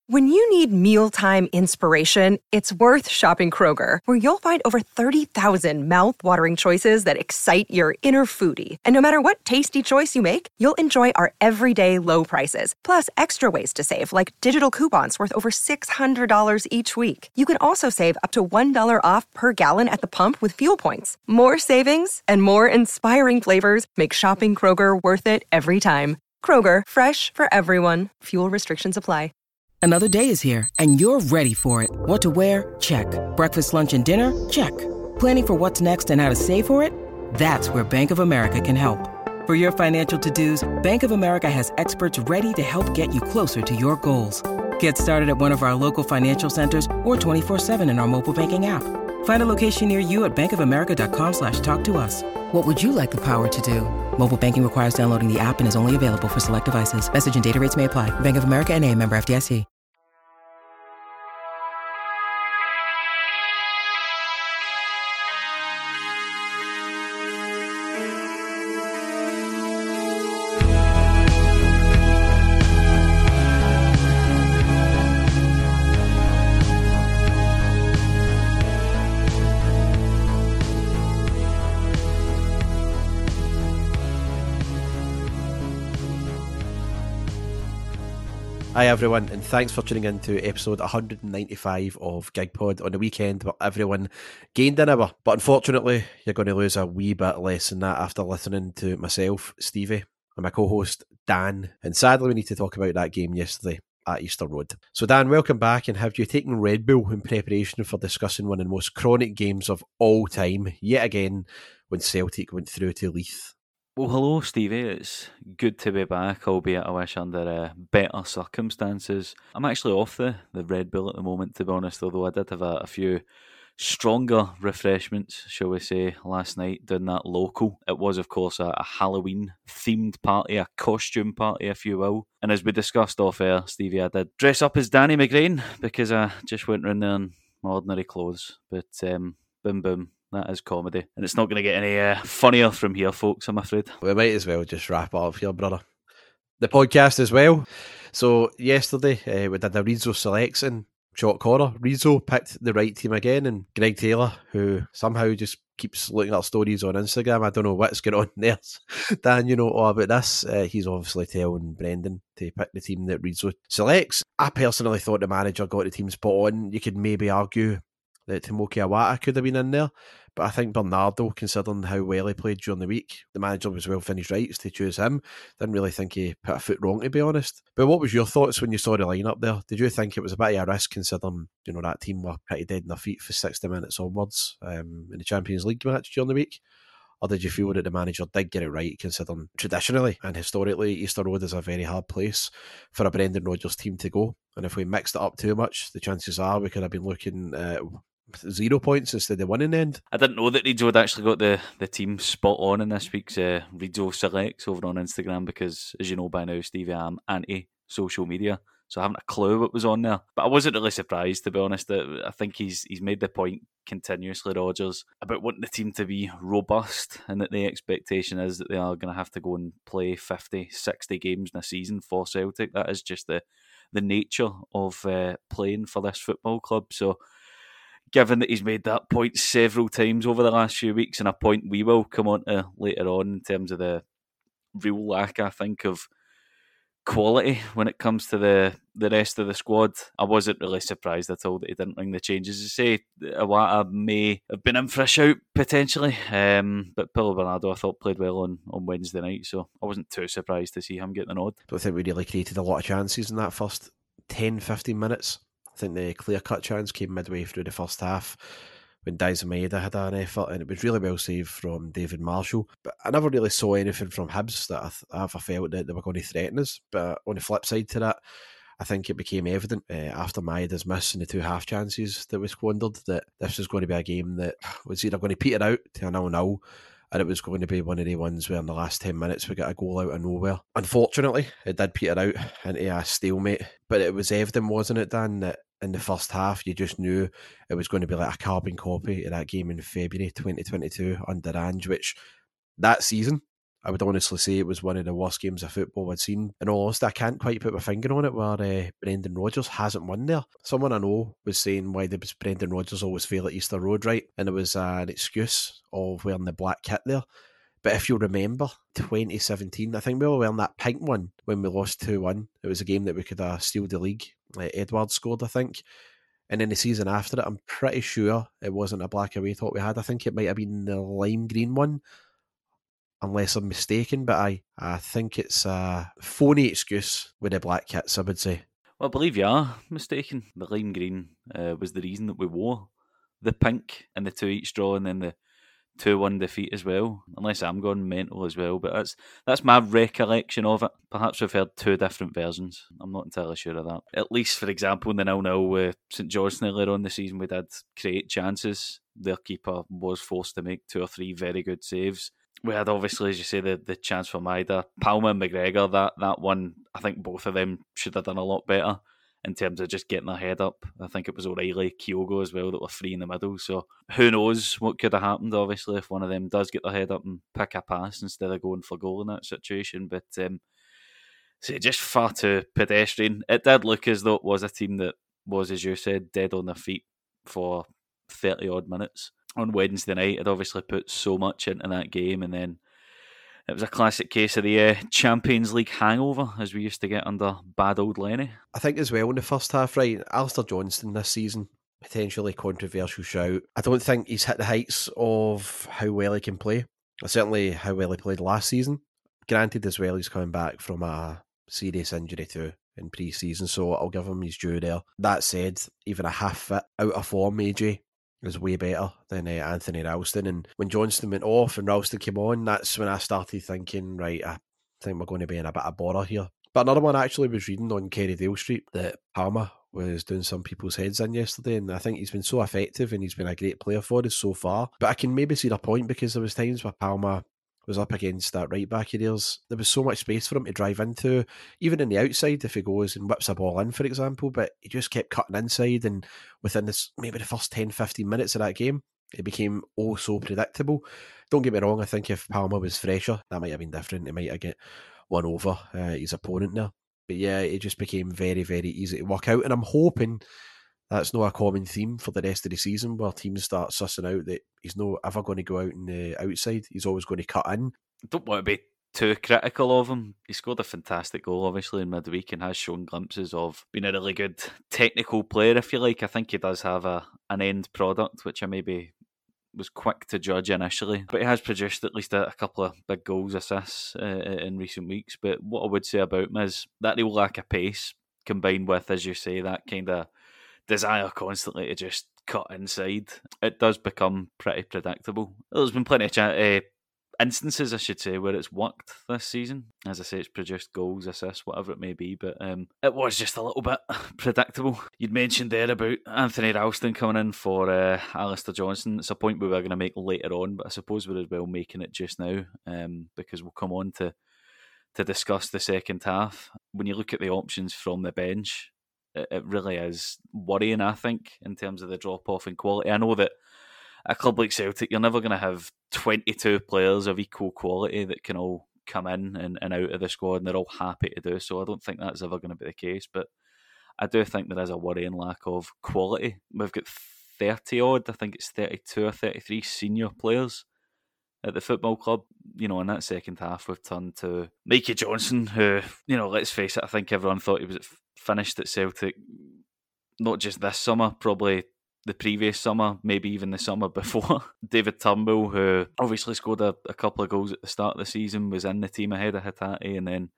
When you need mealtime inspiration, it's worth shopping Kroger, where you'll find over 30,000 mouth-watering choices that excite your inner foodie. And no matter what tasty choice you make, you'll enjoy our everyday low prices, plus extra ways to save, like digital coupons worth over $600 each week. You can also save up to $1 off per gallon at the pump with fuel points. More savings and more inspiring flavors make shopping Kroger worth it every time. Kroger, fresh for everyone. Fuel restrictions apply. Another day is here, and you're ready for it. What to wear? Check. Breakfast, lunch, and dinner? Check. Planning for what's next and how to save for it? That's where Bank of America can help. For your financial to-dos, Bank of America has experts ready to help get you closer to your goals. Get started at one of our local financial centers or 24/7 in our mobile banking app. Find a location near you at bankofamerica.com/talktous. What would you like the power to do? Mobile banking requires downloading the app and is only available for select devices. Message and data rates may apply. Bank of America N.A., member FDIC. Hi everyone, and thanks for tuning in to episode 195 of GigPod on the weekend where everyone gained an hour. But unfortunately, you're going to lose a wee bit less than that after listening to myself, Stevie, and my co-host, Dan. And sadly, we need to talk about that game yesterday at Easter Road. So Dan, welcome back, and have you taken Red Bull in preparation for discussing one of the most chronic games of all time, yet again, when Celtic went through to Leith? Well, hello, Stevie. It's good to be back, albeit I wish under better circumstances. I'm actually off the Red Bull at the moment, to be honest, although I did have a few stronger refreshments, shall we say, last night down that local. It was, of course, a Halloween-themed party, a costume party, if you will. And as we discussed off air, Stevie, I did dress up as Danny McGrain because I just went round there in my ordinary clothes. But boom, boom. That is comedy. And it's not going to get any funnier from here, folks, I'm afraid. We might as well just wrap up here, brother. The podcast as well. So yesterday, we did a Rizzo selection. Shock horror. Rizzo picked the right team again, and Greg Taylor, who somehow just keeps looking at stories on Instagram. I don't know what's going on there. Dan, you know all about this. He's obviously telling Brendan to pick the team that Rizzo selects. I personally thought the manager got the team spot on. You could maybe argue that Tomoki Iwata could have been in there, but I think Bernardo, considering how well he played during the week, the manager was well finished rights to choose him. Didn't really think he put a foot wrong, to be honest. But what was your thoughts when you saw the lineup there? Did you think it was a bit of a risk, considering that team were pretty dead in their feet for 60 minutes onwards in the Champions League match during the week? Or did you feel that the manager did get it right, considering traditionally and historically Easter Road is a very hard place for a Brendan Rodgers team to go? And if we mixed it up too much, the chances are we could have been looking at 0 points instead of winning end. I didn't know that Rizzo had actually got the team spot on in this week's Rizzo Selects over on Instagram because, as you know by now, Stevie, I'm anti-social media, so I haven't a clue what was on there. But I wasn't really surprised, to be honest. I think he's made the point continuously, Rodgers, about wanting the team to be robust and that the expectation is that they are going to have to go and play 50, 60 games in a season for Celtic. That is just the nature of playing for this football club. So given that he's made that point several times over the last few weeks, and a point we will come on to later on in terms of the real lack, I think, of quality when it comes to the rest of the squad, I wasn't really surprised at all that he didn't ring the changes. As you say, Iwata may have been in for a shout, potentially, but Paulo Bernardo, I thought, played well on Wednesday night, so I wasn't too surprised to see him get the nod. I don't think we really created a lot of chances in that first 10-15 minutes. I think the clear-cut chance came midway through the first half when Daizen Maeda had an effort, and it was really well saved from David Marshall. But I never really saw anything from Hibs that I ever felt that they were going to threaten us. But on the flip side to that, I think it became evident after Maeda's miss and the 2 half chances that we squandered that this was going to be a game that was either going to peter out to a 0-0, and it was going to be one of the ones where in the last 10 minutes we got a goal out of nowhere. Unfortunately, it did peter out into a stalemate, but it was evident, wasn't it, Dan, that in the first half you just knew it was going to be like a carbon copy of that game in February 2022 under Ange, which that season I would honestly say it was one of the worst games of football I'd seen. In all honesty, I can't quite put my finger on it where Brendan Rodgers hasn't won there. Someone I know was saying why does Brendan Rodgers always fail at Easter Road, right? And it was an excuse of wearing the black kit there. But if you remember, 2017, I think we were wearing that pink one when we lost 2-1. It was a game that we could have steal the league. Edwards scored, I think. And then the season after it, I'm pretty sure it wasn't a black away top we had. I think it might have been the lime green one, unless I'm mistaken. But I think it's a phony excuse with the black kits, I would say. Well, I believe you are mistaken. The lime green was the reason that we wore the pink and the 2-each draw and then the 2-1 defeat as well, unless I'm going mental as well. But that's my recollection of it. Perhaps we've heard two different versions. I'm not entirely sure of that. At least, for example, in the 0-0 with St Johnstone earlier on the season, we did create chances. Their keeper was forced to make 2 or 3 very good saves. We had, obviously, as you say, the chance for Maida. Palmer and McGregor, that one, I think both of them should have done a lot better in terms of just getting their head up. I think it was O'Reilly, Kyogo as well that were free in the middle. So who knows what could have happened, obviously, if one of them does get their head up and pick a pass instead of going for goal in that situation. But so just far too pedestrian. It did look as though it was a team that was, as you said, dead on their feet for 30-odd minutes. On Wednesday night, it obviously put so much into that game, and then it was a classic case of the Champions League hangover, as we used to get under bad old Lenny. I think as well in the first half, right, Alistair Johnston this season, potentially controversial shout. I don't think he's hit the heights of how well he can play. Certainly how well he played last season. Granted as well, he's coming back from a serious injury too in pre-season, so I'll give him his due there. That said, even a half fit, out of form AJ is way better than Anthony Ralston. And when Johnston went off and Ralston came on, that's when I started thinking, right, I think we're going to be in a bit of bother here. But another one I actually was reading on Kerrydale Street that Palmer was doing some people's heads in yesterday, and I think he's been so effective and he's been a great player for us so far. But I can maybe see the point, because there was times where Palmer was up against that right back of theirs. There was so much space for him to drive into, even in the outside if he goes and whips a ball in, for example, but he just kept cutting inside, and within this maybe the first 10-15 minutes of that game, it became oh so predictable. Don't get me wrong, I think if Palmer was fresher, that might have been different. He might have get one over his opponent there. But yeah, it just became very, very easy to work out, and I'm hoping that's not a common theme for the rest of the season, where teams start sussing out that he's not ever going to go out in the outside. He's always going to cut in. I don't want to be too critical of him. He scored a fantastic goal, obviously, in midweek, and has shown glimpses of being a really good technical player, if you like. I think he does have an end product, which I maybe was quick to judge initially. But he has produced at least a couple of big goals, assists in recent weeks. But what I would say about him is that he'll lack of pace, combined with, as you say, that kind of desire constantly to just cut inside. It does become pretty predictable. There's been plenty of instances, I should say, where it's worked this season. As I say, it's produced goals, assists, whatever it may be, but it was just a little bit predictable. You'd mentioned there about Anthony Ralston coming in for Alistair Johnston. It's a point we were going to make later on, but I suppose we're as well making it just now, because we'll come on to discuss the second half. When you look at the options from the bench, it really is worrying, I think, in terms of the drop-off in quality. I know that a club like Celtic, you're never going to have 22 players of equal quality that can all come in and out of the squad, and they're all happy to do so. I don't think that's ever going to be the case, but I do think there is a worrying lack of quality. We've got 30-odd, I think it's 32 or 33 senior players at the football club. You know, in that second half, we've turned to Mikey Johnson, who, you know, let's face it, I think everyone thought he was finished at Celtic, not just this summer, probably the previous summer, maybe even the summer before. David Turnbull, who obviously scored a couple of goals at the start of the season, was in the team ahead of Hatate, and then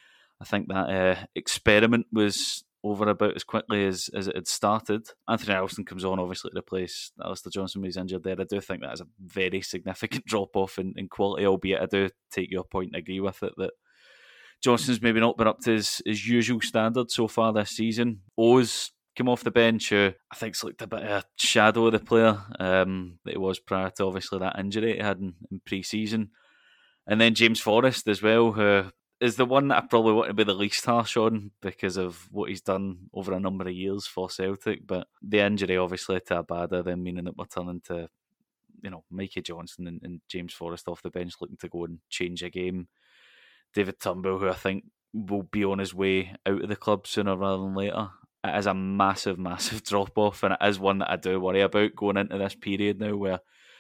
I think that experiment was over about as quickly as it had started. Anthony Ralston comes on, obviously, to replace Alistair Johnston when he's injured there. I do think that is a very significant drop-off in quality, albeit I do take your point and agree with it, that Johnston's maybe not been up to his usual standard so far this season. Oz came off the bench, who I think's looked a bit of a shadow of the player that he was prior to, obviously, that injury he had in pre-season. And then James Forrest as well, who is the one that I probably want to be the least harsh on because of what he's done over a number of years for Celtic. But the injury, obviously, to Abada, then meaning that we're turning to Mikey Johnson and James Forrest off the bench looking to go and change a game. David Turnbull, who I think will be on his way out of the club sooner rather than later. It is a massive, massive drop-off, and it is one that I do worry about going into this period now where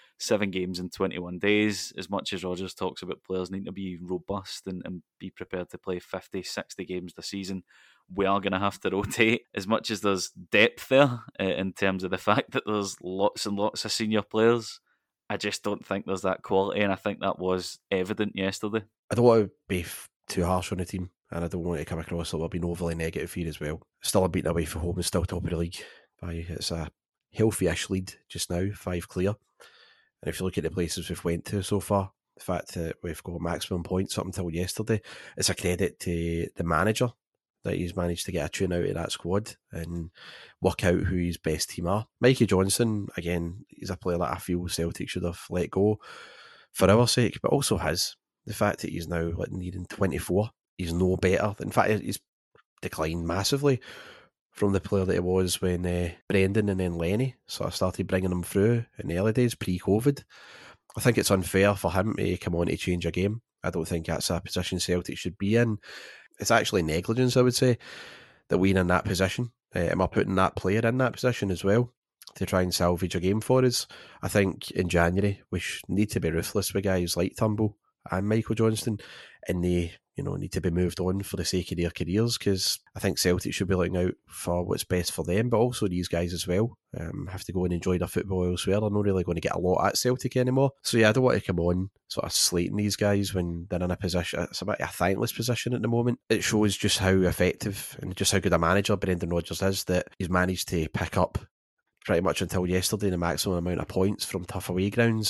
7 games in 21 days, as much as Rodgers talks about players need to be robust and be prepared to play 50, 60 games this season, we are going to have to rotate. As much as there's depth there in terms of the fact that there's lots and lots of senior players, I just don't think there's that quality, and I think that was evident yesterday. I don't want to be too harsh on the team, and I don't want to come across like we're being overly negative here as well. Still unbeaten away from home and still top of the league. It's a healthy-ish lead just now, 5 clear. And if you look at the places we've went to so far, the fact that we've got maximum points up until yesterday, it's a credit to the manager that he's managed to get a tune out of that squad and work out who his best team are. Mikey Johnson, again, he's a player that I feel Celtic should have let go for our sake, but also his. The fact that he's now nearing 24, he's no better. In fact, he's declined massively from the player that he was when Brendan and then Lenny sort of started bringing him through in the early days, pre-COVID. I think it's unfair for him to come on to change a game. I don't think that's a position Celtic should be in. It's actually negligence, I would say, that we're in that position. And we're putting that player in that position as well to try and salvage a game for us. I think in January we need to be ruthless with guys like Turnbull and Michael Johnston, and they need to be moved on for the sake of their careers, because I think Celtic should be looking out for what's best for them, but also these guys as well have to go and enjoy their football elsewhere. They're not really going to get a lot at Celtic anymore. So yeah, I don't want to come on sort of slating these guys when they're in a position, it's a bit of a thankless position at the moment. It shows just how effective and just how good a manager Brendan Rodgers is, that he's managed to pick up pretty much until yesterday the maximum amount of points from tough away grounds,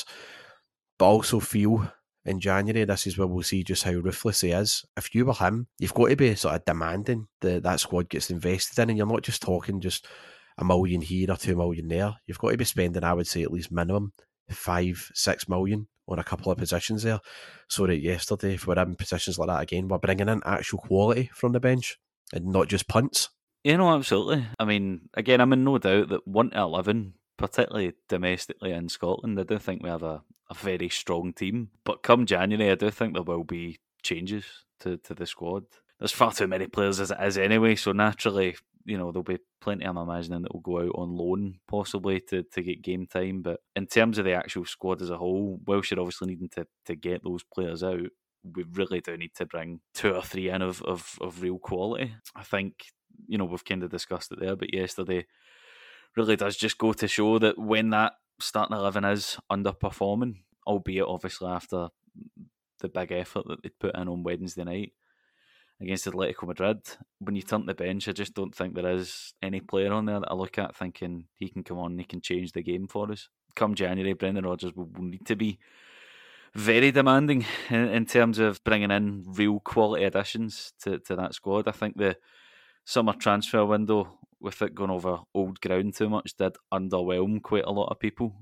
but also feel in January, this is where we'll see just how ruthless he is. If you were him, you've got to be sort of demanding that squad gets invested in, and you're not just talking just $1 million here or $2 million there. You've got to be spending, I would say, at least minimum 5-6 million on a couple of positions there. So that yesterday, if we're in positions like that again, we're bringing in actual quality from the bench and not just punts. Absolutely. I mean, again, I'm in no doubt that 1 to 11, particularly domestically in Scotland, I do think we have a very strong team. But come January, I do think there will be changes to the squad. There's far too many players as it is anyway, so naturally, there'll be plenty, I'm imagining, that will go out on loan, possibly, to get game time. But in terms of the actual squad as a whole, whilst you're obviously needing to get those players out, we really do need to bring 2 or 3 in of real quality. I think, we've kind of discussed it there, but yesterday really does just go to show that when that starting 11 is underperforming, albeit obviously after the big effort that they put in on Wednesday night against Atletico Madrid, when you turn to the bench, I just don't think there is any player on there that I look at thinking he can come on and he can change the game for us. Come January, Brendan Rodgers will need to be very demanding in terms of bringing in real quality additions to that squad. I think the summer transfer window, with it going over old ground too much, did underwhelm quite a lot of people,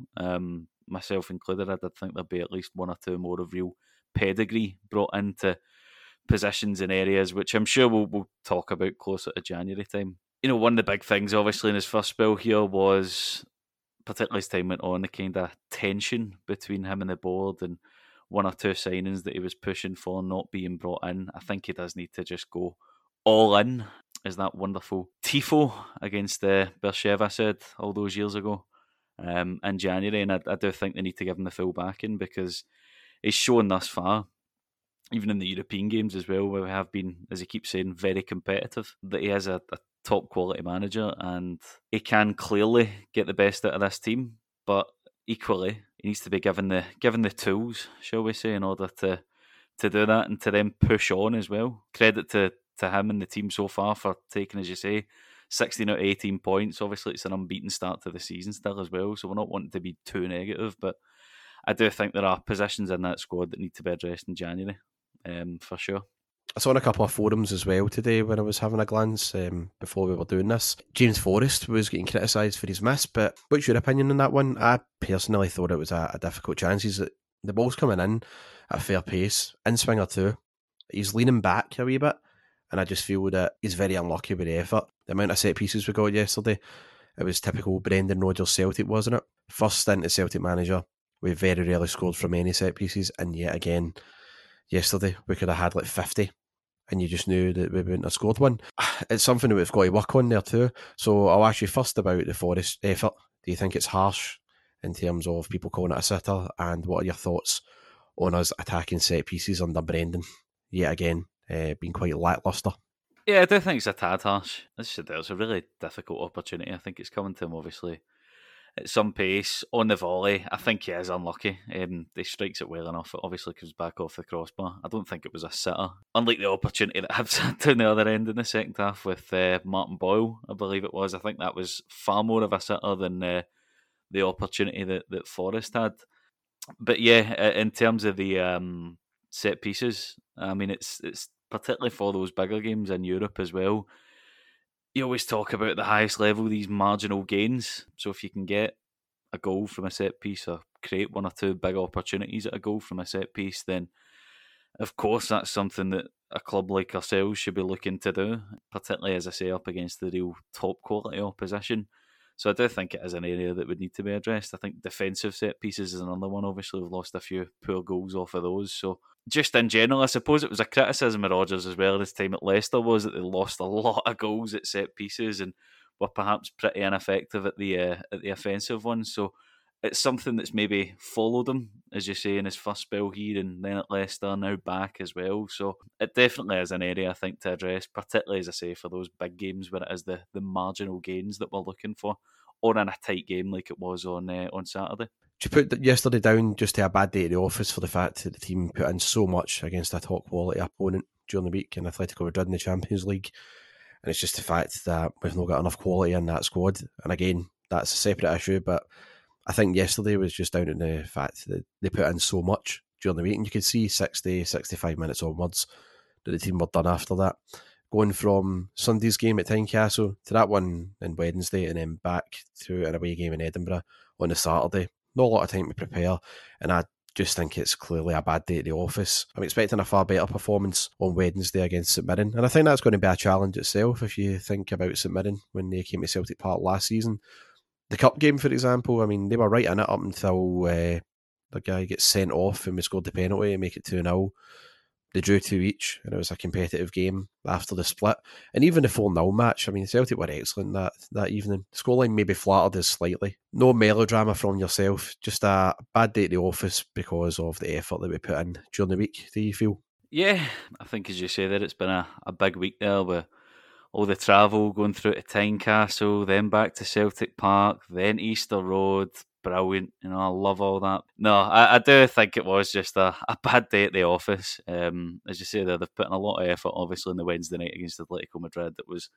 myself included. I did think there'd be at least 1 or 2 more of real pedigree brought into positions and areas, which I'm sure we'll talk about closer to January time. One of the big things, obviously, in his first spell here was, particularly as time went on, the kind of tension between him and the board, and 1 or 2 signings that he was pushing for not being brought in. I think he does need to just go all in, as that wonderful tifo against Beersheva said all those years ago in January. And I do think they need to give him the full backing, because he's shown thus far, even in the European games as well, where we have been, as he keeps saying, very competitive, that he is a top quality manager and he can clearly get the best out of this team. But equally, he needs to be given the tools, shall we say, in order to do that and to then push on as well. Credit to him and the team so far for taking, as you say, 16 out of 18 points. Obviously, it's an unbeaten start to the season still as well, so we're not wanting to be too negative, but I do think there are positions in that squad that need to be addressed in January, for sure. I saw on a couple of forums as well today when I was having a glance before we were doing this. James Forrest was getting criticised for his miss, but what's your opinion on that one? I personally thought it was a difficult chance. The ball's coming in at a fair pace, in swing or two. He's leaning back a wee bit, and I just feel that he's very unlucky with the effort. The amount of set pieces we got yesterday, it was typical Brendan Rodgers Celtic, wasn't it? First stint as Celtic manager, We very rarely scored from any set pieces, and yet again, yesterday we could have had like 50, and you just knew that we wouldn't have scored one. It's something that we've got to work on there too. So I'll ask you first about the Forest effort. Do you think it's harsh in terms of people calling it a sitter, and what are your thoughts on us attacking set pieces under Brendan yet again, being quite lacklustre? Yeah, I do think it's a tad harsh. As I said, it's a really difficult opportunity. I think it's coming to him, obviously, at some pace on the volley. I think he is unlucky. He strikes it well enough. It obviously comes back off the crossbar. I don't think it was a sitter. Unlike the opportunity that Hibs had down the other end in the second half with Martin Boyle, I believe it was. I think that was far more of a sitter than the opportunity that Forest had. But yeah, in terms of the set pieces, I mean, it's particularly for those bigger games in Europe as well. You always talk about the highest level, these marginal gains. So if you can get a goal from a set piece or create one or two big opportunities at a goal from a set piece, then of course that's something that a club like ourselves should be looking to do, particularly, as I say, up against the real top quality opposition. So I do think it is an area that would need to be addressed. I think defensive set pieces is another one. Obviously, we've lost a few poor goals off of those. So just in general, I suppose it was a criticism of Rodgers as well this time at Leicester, was that they lost a lot of goals at set pieces and were perhaps pretty ineffective at the offensive ones. So it's something that's maybe followed him, as you say, in his first spell here and then at Leicester, now back as well. So it definitely is an area, I think, to address, particularly, as I say, for those big games where it is the marginal gains that we're looking for, or in a tight game like it was on Saturday. Do you put yesterday down just to a bad day at the office for the fact that the team put in so much against a top quality opponent during the week in Atletico Madrid in the Champions League? And it's just the fact that we've not got enough quality in that squad. And again, that's a separate issue, but I think yesterday was just down to the fact that they put in so much during the week, and you could see 60, 65 minutes onwards that the team were done after that. Going from Sunday's game at Tynecastle to that one on Wednesday and then back to an away game in Edinburgh on the Saturday. Not a lot of time to prepare, and I just think it's clearly a bad day at the office. I'm expecting a far better performance on Wednesday against St Mirren, and I think that's going to be a challenge itself if you think about St Mirren when they came to Celtic Park last season. The cup game, for example, I mean, they were right in it up until the guy gets sent off and we scored the penalty and make it 2-0. They drew 2 each, and it was a competitive game after the split. And even the 4-0 match, I mean, Celtic were excellent that evening. The scoreline maybe flattered us slightly. No melodrama from yourself, just a bad day at the office because of the effort that we put in during the week, do you feel? Yeah, I think, as you say there, it's been a big week there with all the travel going through to Tynecastle, then back to Celtic Park, then Easter Road. Brilliant, I love all that. No, I do think it was just a bad day at the office. As you say there, they've put in a lot of effort, obviously, on the Wednesday night against Atletico Madrid. It was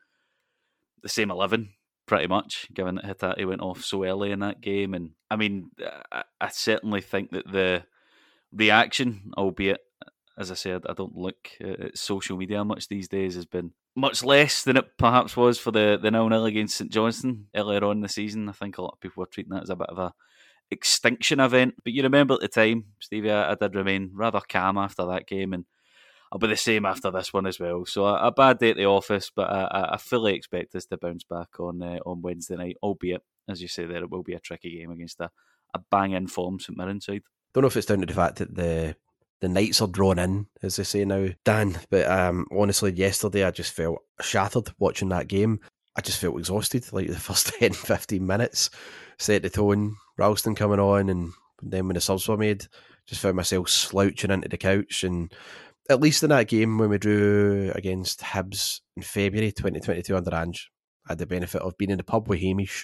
the same 11, pretty much, given that Hatate went off so early in that game. And I mean, I certainly think that the reaction, albeit, as I said, I don't look at social media much these days, has been much less than it perhaps was for the 0-0 against St Johnstone earlier on in the season. I think a lot of people were treating that as a bit of a extinction event. But you remember at the time, Stevie, I did remain rather calm after that game, and I'll be the same after this one as well. So a bad day at the office, but I fully expect us to bounce back on Wednesday night, albeit, as you say there, it will be a tricky game against a bang-in form St Mirren side. Don't know if it's down to the fact that the nights are drawn in, as they say now, Dan. But honestly, yesterday I just felt shattered watching that game. I just felt exhausted. Like the first 10, 15 minutes set the tone. Ralston coming on, and then when the subs were made, just found myself slouching into the couch. And at least in that game when we drew against Hibs in February 2022 under Ange, I had the benefit of being in the pub with Hamish.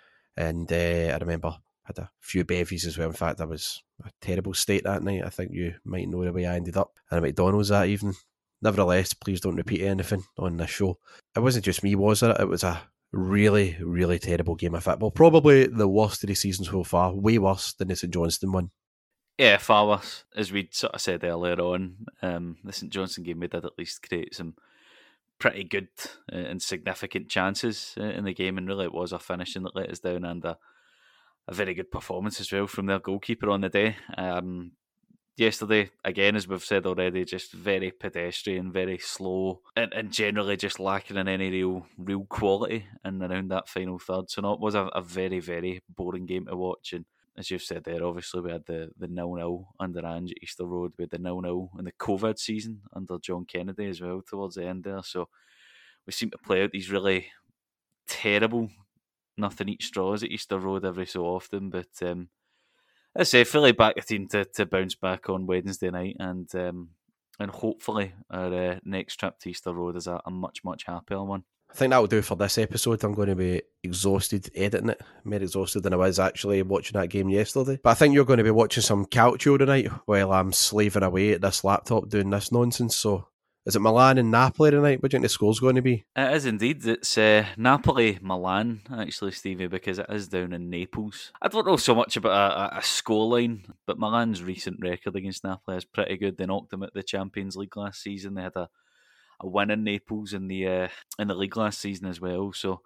And I remember had a few bevies as well. In fact, I was a terrible state that night. I think you might know the way I ended up at a McDonald's that evening. Nevertheless, please don't repeat anything on this show. It wasn't just me, was it? It was a really, really terrible game of football. Probably the worst of the season so far. Way worse than the St Johnstone one. Yeah, far worse. As we sort of said earlier on, the St Johnstone game, we did at least create some pretty good and significant chances in the game, and really it was our finishing that let us down, and a very good performance as well from their goalkeeper on the day. Yesterday, again, as we've said already, just very pedestrian, very slow, and generally just lacking in any real quality in around that final third. So no, it was a very, very boring game to watch. And as you've said there, obviously we had the 0-0 under Ange at Easter Road, we had the 0-0 in the COVID season under John Kennedy as well towards the end there. So we seem to play out these really terrible nothing each straws at Easter Road every so often. But as I say, fully back the team to bounce back on Wednesday night, and hopefully our next trip to Easter Road is a much, much happier one. I think that will do for this episode. I'm going to be exhausted editing it, more exhausted than I was actually watching that game yesterday. But I think you're going to be watching some Calcio tonight while I'm slaving away at this laptop doing this nonsense. So is it Milan and Napoli tonight? What do you think the score's going to be? It is indeed. It's Napoli-Milan, actually, Stevie, because it is down in Naples. I don't know so much about a scoreline, but Milan's recent record against Napoli is pretty good. They knocked them at the Champions League last season. They had a win in Naples in the league last season as well. So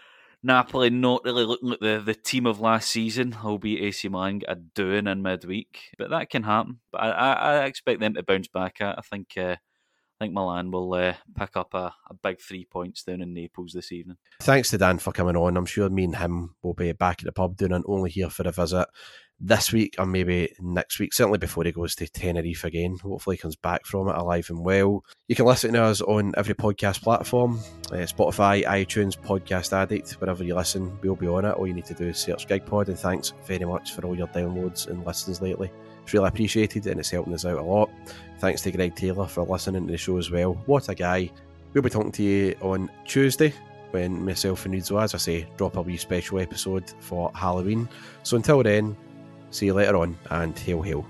Napoli not really looking like the team of last season, albeit AC Milan get a doing in midweek. But that can happen. But I expect them to bounce back. I think Milan will pick up a big 3 points down in Naples this evening. Thanks to Dan for coming on. I'm sure me and him will be back at the pub doing an Only Here for a visit this week or maybe next week, certainly before he goes to Tenerife again. Hopefully he comes back from it alive and well. You can listen to us on every podcast platform, Spotify, iTunes, Podcast Addict, wherever you listen, we'll be on it. All you need to do is search GigPod, and thanks very much for all your downloads and listens lately. It's really appreciated and it's helping us out a lot. Thanks to Greg Taylor for listening to the show as well. What a guy. We'll be talking to you on Tuesday when myself and Rizzo, as I say, drop a wee special episode for Halloween. So until then, see you later on, and hail hail.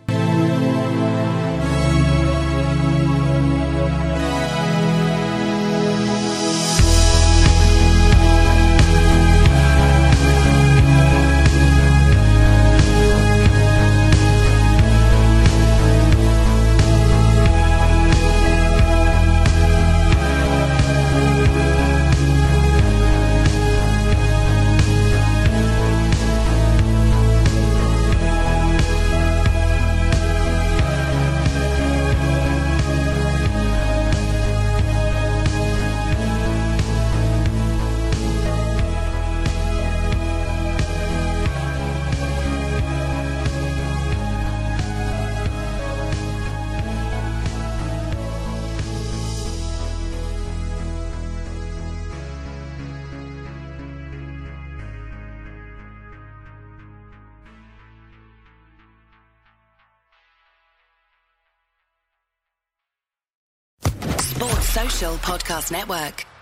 Sports Social Podcast Network.